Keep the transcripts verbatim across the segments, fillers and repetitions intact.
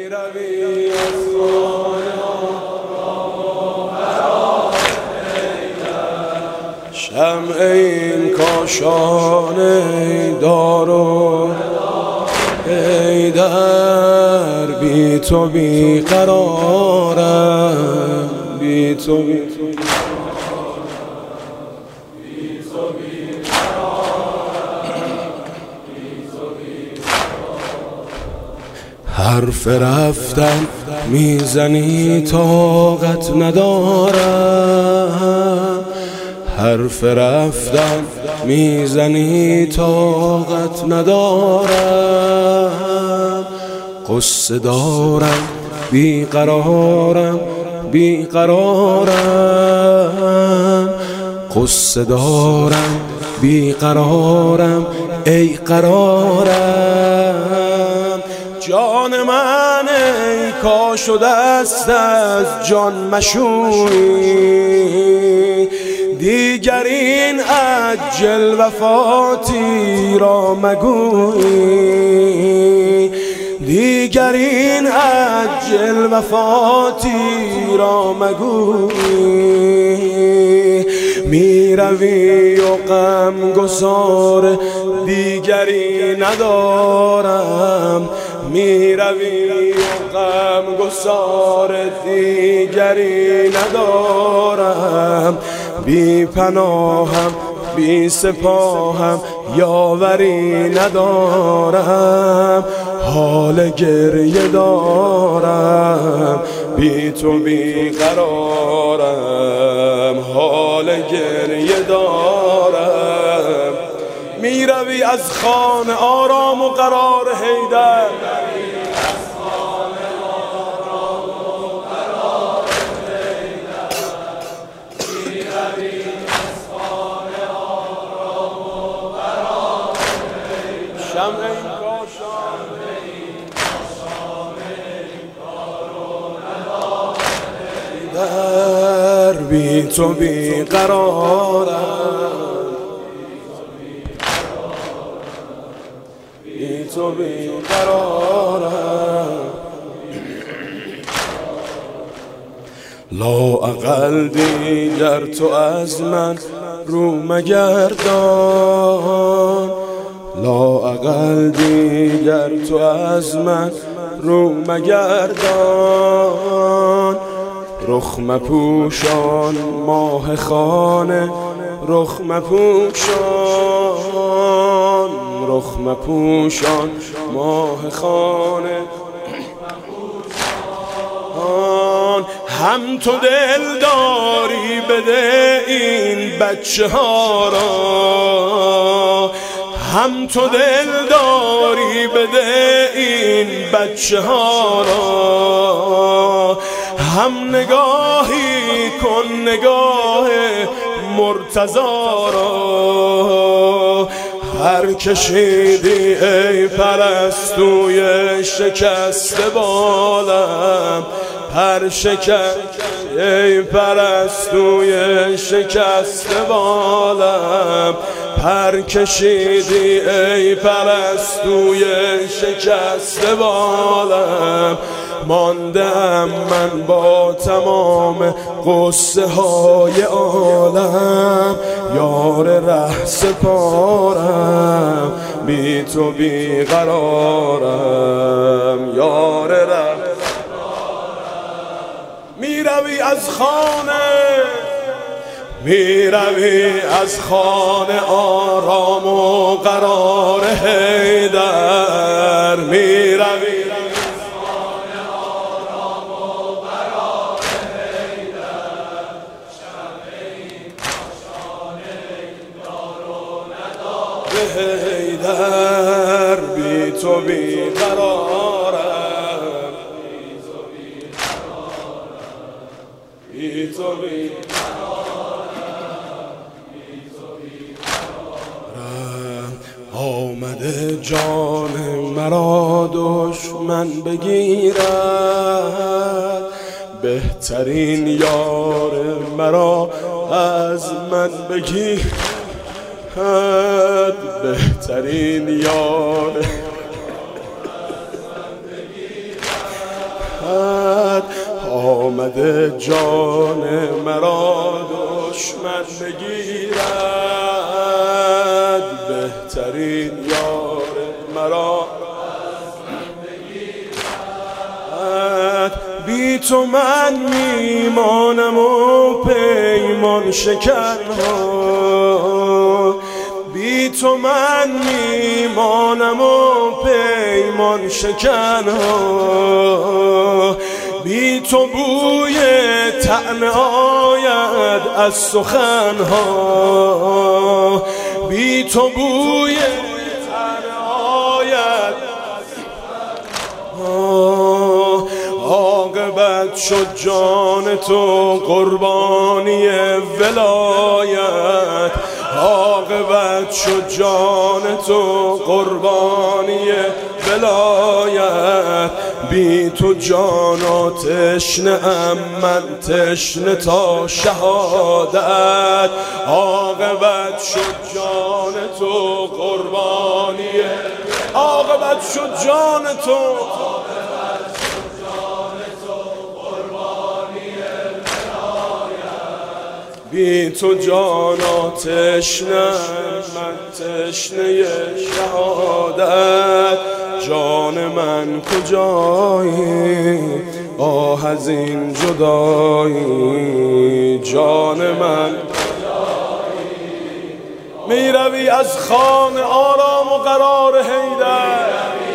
روی از خانه شمع این کاشانه دارو حیدر، بی تو بی قرارم، بی تو بی حرف رفتن میزنی طاقت ندارم، حرف رفتن میزنی طاقت ندارم، قصه دارم بیقرارم بیقرارم، قصه دارم بیقرارم ای قرارم. جان من ای کاش و دست از جان مشوی، دیگر این عجل وفاتی را مگوی، دیگر این عجل وفاتی را مگوی. می روی و غم گسار دیگری ندارم، می روی و غم گسار دیگری ندارم، بی پناهم بی سپاهم یاوری ندارم، حال گریه دارم بی تو بی قرارم، حال گریه دارم. می روی از خانه آرام و قرار حیدر، شمع این کاشانه در بی تو بی قرارم، بی تو بی قرارم. لااقل دیگر تو از من رو مگردان، لااقل دیگر تو از من رو مگردان، رخ مپوشان ماه خانه رخ مپوشان، رخ مپوشان ماه خانه. هم تو دل داری بده این بچه ها را، هم تو دل داری بده این بچه ها را، هم نگاهی کن نگاه مرتضی را. هر کشیدی ای پرستوی شکسته بالم، هر شکست ای پرستوی شکسته بالم، پر کشیدی ای پرستوی شکسته بالم. ماندم من با تمام قصه های عالم، یار ره سپارم بی تو بی قرارم، یار ره. می روی از خانه، می روی از خانه آرام و قرار حیدر، می روی از خانه آرام و قرار حیدر. شمع این کاشانه دار و ندار حیدر، بی تو بی قرارم، بی تو بی آمده جان مرا دشمن بگیرد، بهترین یار مرا از من بگیرد، بهترین یار جان مرا دشمن بگیرد، بهترین یار مرا بی تو من میمانم و پیمان شکن ها، بی تو من میمانم و پیمان شکن ها، بی تو بوی طعنه آید از سخن ها، بی تو بوی طعنه آید عاقبت شد جان تو قربانی ولایت، عاقبت شد جان تو قربانی ولایت، بی تو جانا تشنه ام من تشنه تا شهادت، عاقبت شد جان تو قربانی، عاقبت شد جان تو بی تو جانا تشنه من تشنه شهادت، جان من کجایی آه از این جدایی، جان من می روی از خانه آرام و قرار حیدر،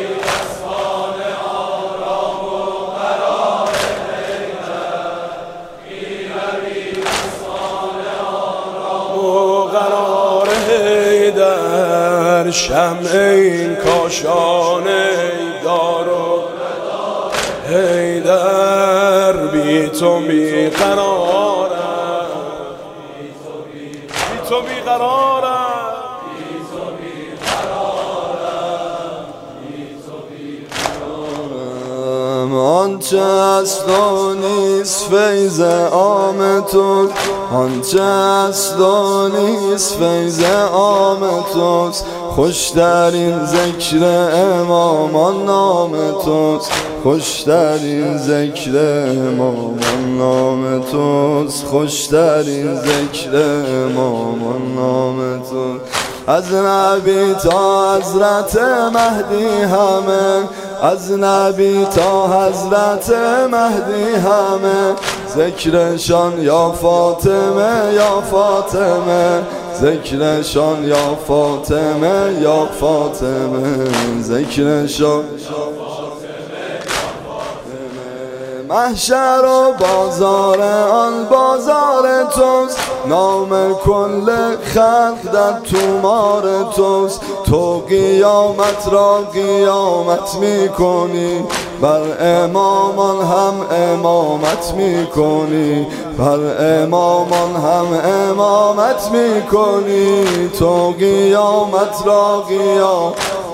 در شمع این کاشانه دارو حیدر، بی تو بی قرارم، بی تو بی قرارم، آنچه است و نیست فیض عام توست، آنچه است و نیست فیض عام توست، خوشترین ذکر امامان نام توست، خوشترین ذکر امامان نام توست، خوشترین ذکر امامان نام توست. از نبی تا حضرت مهدی همه، از نبی تا حضرت مهدی همه، ذکرشان یا فاطمه یا فاطمه، ذکرشان یا فاطمه یا فاطمه، ذکرشان محشر و بازار آن بازار توست، نام کل خلق در تومار توست، تو قیامت را قیامت میکنی، بر امامان هم امامت میکنی، بر امامان هم امامت میکنی، تو قیامت را قیامت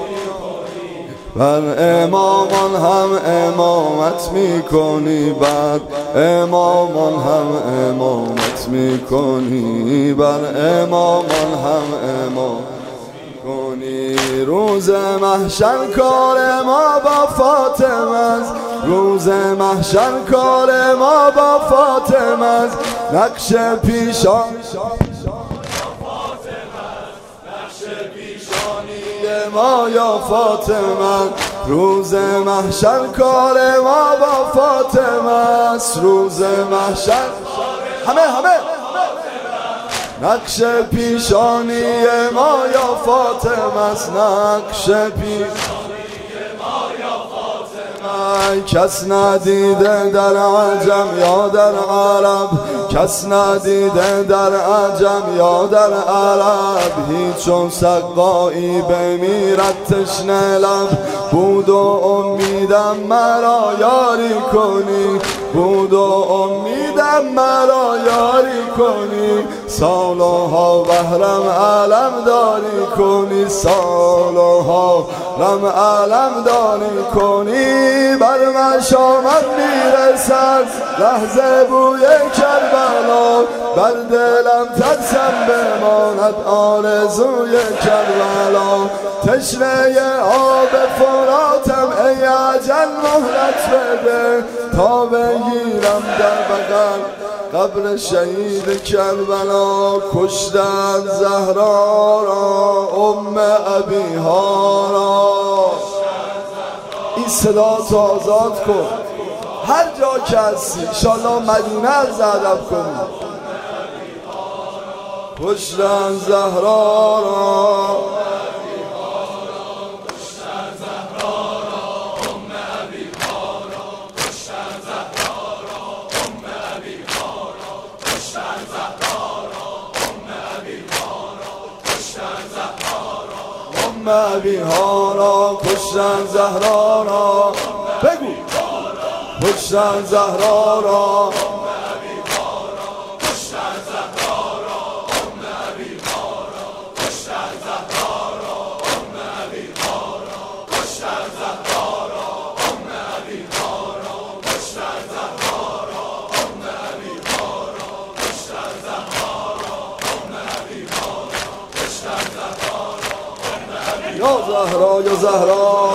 بر امامان هم امامت میکنی، بر امامان هم امامت میکنی، بر امامان هم امامت میکنی. روز محشر کار ما با فاطمه است، روز محشر کار ما با فاطمه است، نقش پیشان ما یا فاطمه، روز محشر کار ما با فاطمه است، روز محشر همه همه نقش پیشانی ما یا فاطمه است، نقش پیشانی ما یا فاطمه. کس ندیده در عجم یا در عرب، کس ندیده در عجم یا در عرب، هیچ چون سقایی بمیرد تشنه لب، بود و امیدم مرا یاری کنی، بود و امیدم مرا یاری کنی، سالها بهرم علم داری کنی، سالها رم علم داری کنی. بر مشامت میرسد لحظه بوی کربلا، بر دلم ترسم بماند آرزوی کربلا. تشنه آب فراتم ای اجل مهلت بده، تا بگیرم در بغل قبر شهید کربلا. کشتن زهرا را ام ابیها را. این صدا تو آزاد کن هر جا که هستی، انشالله مدینه از ادب کنی. کشتن زهرا را ابیها را، کشتن زهرا را. بگو کشتن زهرا را، یا زهرا یا زهرا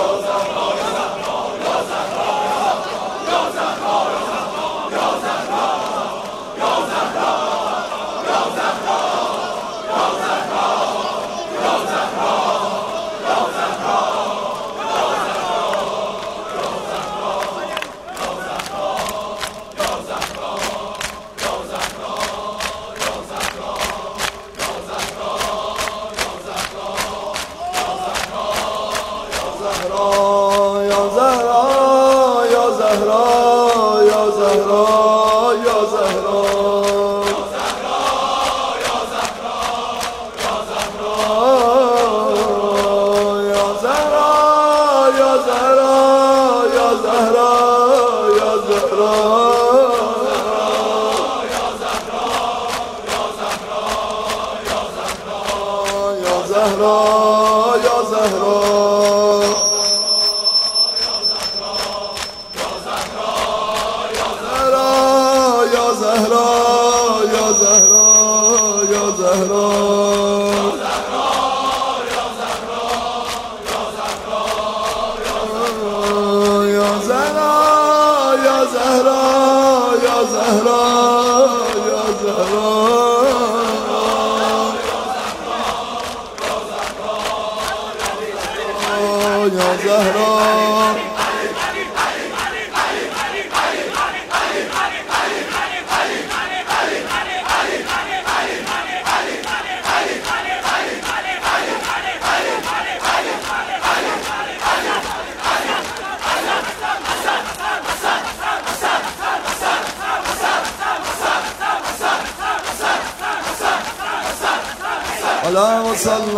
اللهم صل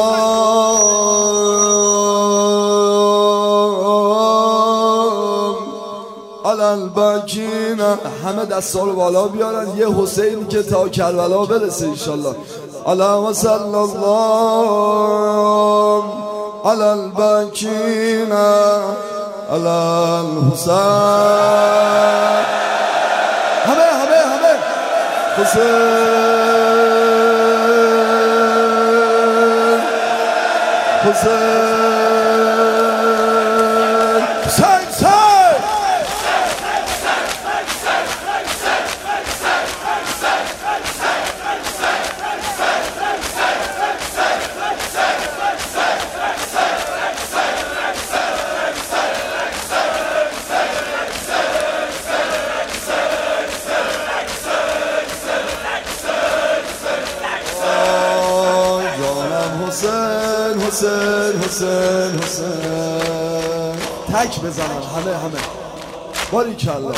الله علی الباکین. همه دستا رو بالا بیارن یه حسین که تا کربلا برسه انشالله. اللهم صل الله علی الباکین علی الحسین. همه همه همه حسین حسین حسین حسین حسین تک بزنن همه همه باریکالله.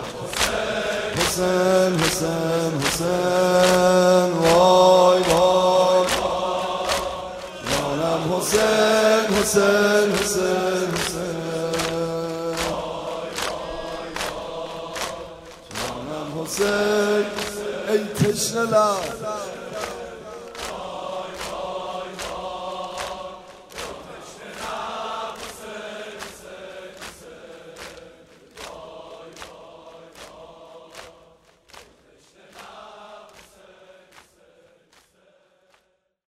حسین حسین حسین وای وای جانم حسین حسین حسین حسین جانم حسین ای تشنه لب